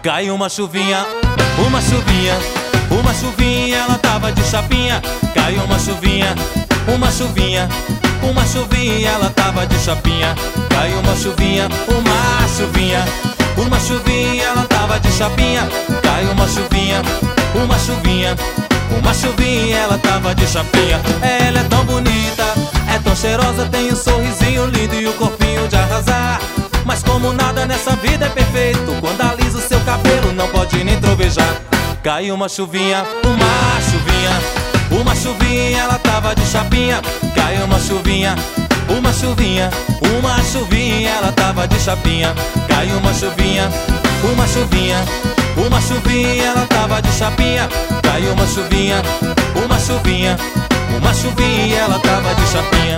Caiu uma chuvinha, uma chuvinha, uma chuvinha, ela tava de chapinha. Caiu uma chuvinha, uma chuvinha, uma chuvinha, ela tava de chapinha. Caiu uma chuvinha, uma chuvinha, uma chuvinha, ela tava de chapinha. Caiu uma chuvinha, uma chuvinha, uma chuvinha, ela tava de chapinha. Ela é tão bonita, é tão cheirosa, tem um sorrisinho lindo e o corpinho de arrasar. Mas como nada nessa vida é perfeito, quando alisa o seu cabelo não pode nem trovejar. Caiu uma chuvinha, uma chuvinha, uma chuvinha, ela tava de chapinha. Caiu uma chuvinha, uma chuvinha, uma chuvinha, ela tava de chapinha. Caiu uma chuvinha, uma chuvinha, uma chuvinha, ela tava de chapinha. Caiu uma chuvinha, uma chuvinha, uma chuvinha, ela tava de chapinha.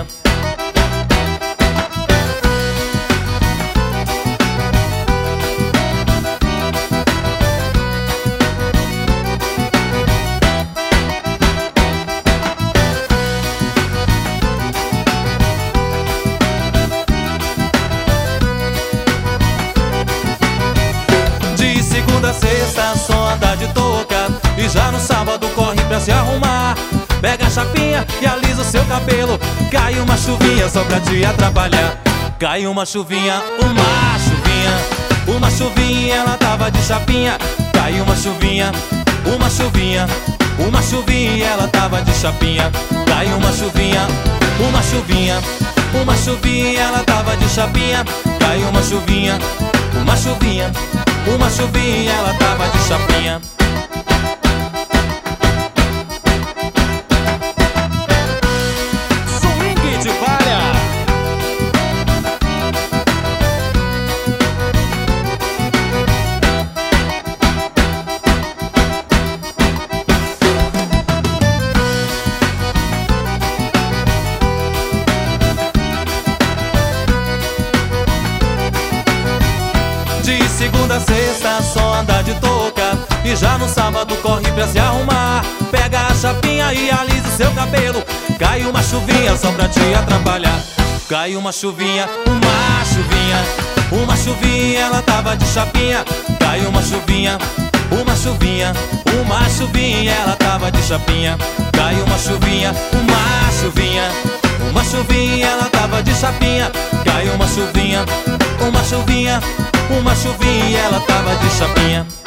Segunda a sexta só anda de touca, e já no sábado corre pra se arrumar. Pega a chapinha e alisa o seu cabelo. Cai uma chuvinha só pra te atrapalhar. Cai uma chuvinha, uma chuvinha, uma chuvinha, ela tava de chapinha. Cai uma chuvinha, uma chuvinha, uma chuvinha, ela tava de chapinha. Cai uma chuvinha, uma chuvinha, uma chuvinha, ela tava de chapinha. Cai uma chuvinha, uma chuvinha, uma chuvinha, ela tava de chapinha. Swing de palha. De segunda a sexta só anda de touca, e já no sábado corre pra se arrumar. Pega a chapinha e alisa o seu cabelo. Cai uma chuvinha só pra te atrapalhar. Cai uma chuvinha, uma chuvinha, uma chuvinha, ela tava de chapinha. Cai uma chuvinha, uma chuvinha, uma chuvinha, ela tava de chapinha. Cai uma chuvinha, uma chuvinha, uma chuvinha, ela tava de chapinha. Cai uma chuvinha, uma chuvinha, uma chuvinha, ela tava de chapinha.